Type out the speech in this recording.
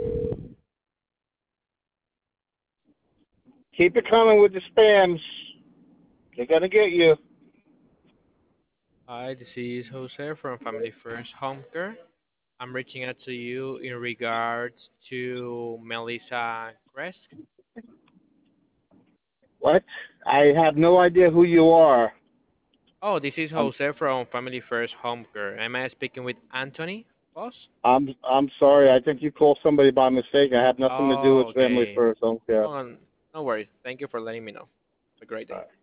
Keep it coming with the spams. They're gonna get you. Hi, this is Jose from Family First Home Care. I'm reaching out to you in regards to Melissa Crest. What? I have no idea who you are. Oh, this is I'm Jose from Family First Home Care. Am I speaking with Anthony, boss? I'm sorry. I think you called somebody by mistake. I have nothing to do with Oh, Family okay. First. Don't care. No worries. Thank you for letting me know. Have a great day.